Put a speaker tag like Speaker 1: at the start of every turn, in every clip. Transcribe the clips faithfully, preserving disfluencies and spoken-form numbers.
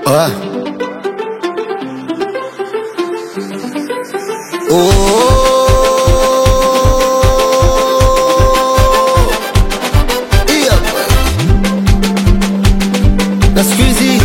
Speaker 1: Ah. Oh. Yeah. Na squeezy.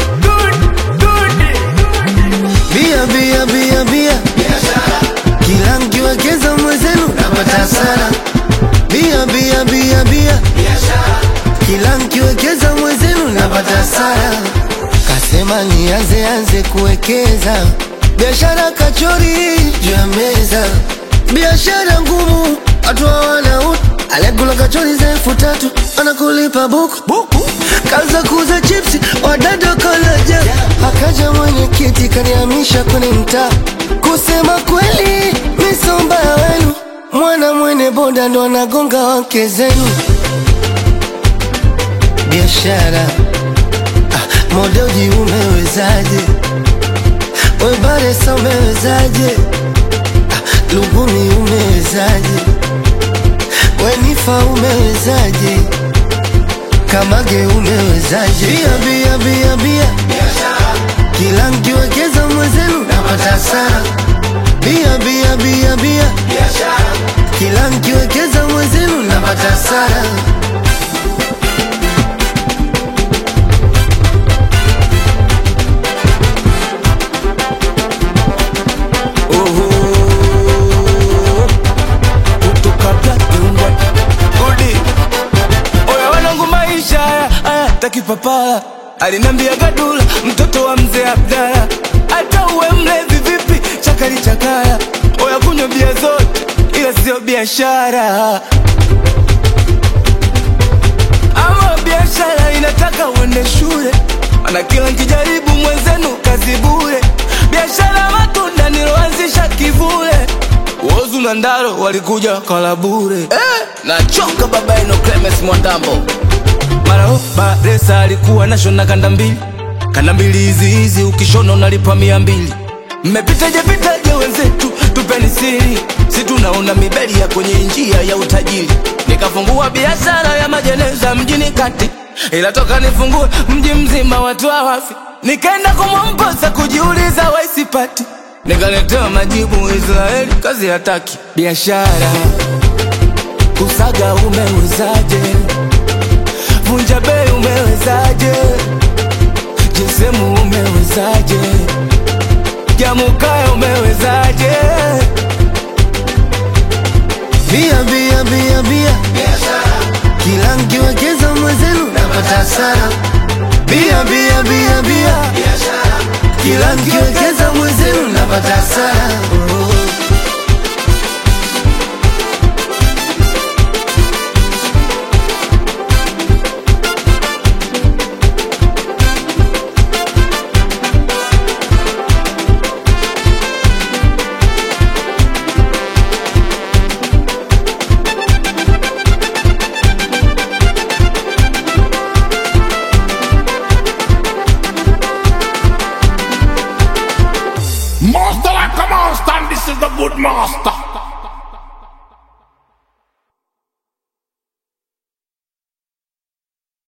Speaker 1: Bia bia bia bia. Kila mkiwekeza mwezenu napata hasara. Bia bia bia bia. Kila mkiwekeza mwezenu napata hasara. Kasema nianze anze kuwekeza. Biashara kachori juu ya meza. Biashara ngumu watu hawana utu. Alekula kachori za elfu tatu anakulipa buku buku. Kaanza kuuza chipsi wadada kolaja. Akaja mwenye kiti kanihamisha kwenye mtaa. Kusema kweli misomba wenu. Mwana mwene boda ndo anagonga wake zenu. Biashara ah, modeji umewezaje? Webaresa umewezaje? ah, Lugumi umewezaje? Wenifa umewezaje? Kamage umewezaje? Bia bia bia bia. Kila mkiwekeza mwezenu napata hasara. Bia bia bia bia. Kila mkiwekeza mwezenu napata hasara.
Speaker 2: Takipapala alinambia gadula mtoto wa mzee Abdala. Hata uwe mlevi vipi chakali chakala. Oya kunywa bia zote ila sio biashara. Ama biashara inataka uende shule. Ana kila nkijaribu mwenzenu kazi bure. Biashara matunda niloanzisha kivule. Wozu na Ndaro walikuja kala bure. eh, Nachoka baba ino Clemens Mwandambo. Mara Baresa alikuwa na shona kanda mbili. Kanda mbili hizi hizi ukishona unalipa mia mbili. Mmepitaje pitaje wenzetu tupeni siri. Si tunaona mibeli ya kwenye njia ya utajiri. Nikafungua biashara ya majeneza mjini kati. Ila toka nifungue mji mzima watu hawafi. Nikaenda kumwomposa kujiuliza waisipati. Nikaletewa majibu Israeli kazi hataki. Biashara kusaga umewezaje? Vunja bei umewezaje? Jesemu umewezaje? Jamukaya umewezaje?
Speaker 1: Bia bia bia bia. Kila mkiwekeza mwezenu napata hasara. Bia bia bia bia. Kila mkiwekeza mwezenu napata hasara.
Speaker 3: Master like a monster, and this is the good master.